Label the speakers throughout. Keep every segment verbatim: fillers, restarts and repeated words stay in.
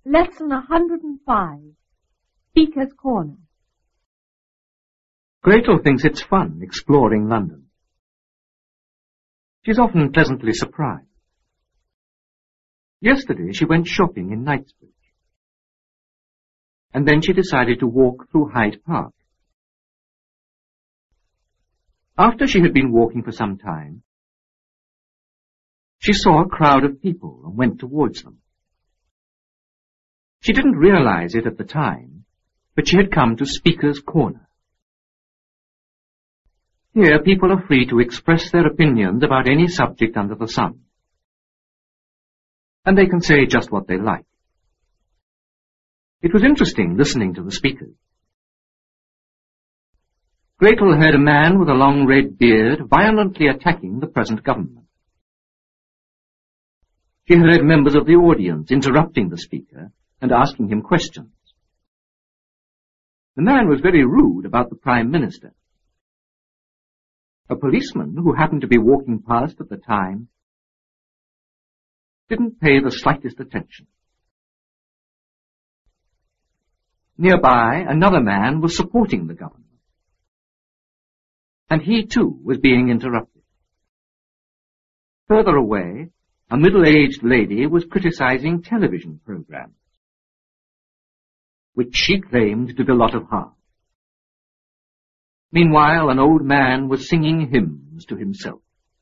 Speaker 1: Lesson one hundred five. Speaker's Corner.
Speaker 2: Gretel thinks it's fun exploring London. She's often pleasantly surprised. Yesterday she went shopping in Knightsbridge. And then she decided to walk through Hyde Park. After she had been walking for some time, she saw a crowd of people and went towards them. She didn't realize it at the time, but she had come to Speaker's Corner. Here people are free to express their opinions about any subject under the sun. And they can say just what they like. It was interesting listening to the speakers. Gretel heard a man with a long red beard violently attacking the present government. She heard members of the audience interrupting the speaker and asking him questions. The man was very rude about the Prime Minister. A policeman who happened to be walking past at the time didn't pay the slightest attention. Nearby, another man was supporting the government, and he too was being interrupted. Further away, a middle-aged lady was criticizing television programs, which she claimed did a lot of harm. Meanwhile, an old man was singing hymns to himself.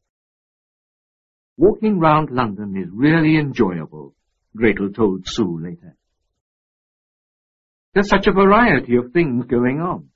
Speaker 2: Walking round London is really enjoyable, Gretel told Sue later. There's such a variety of things going on.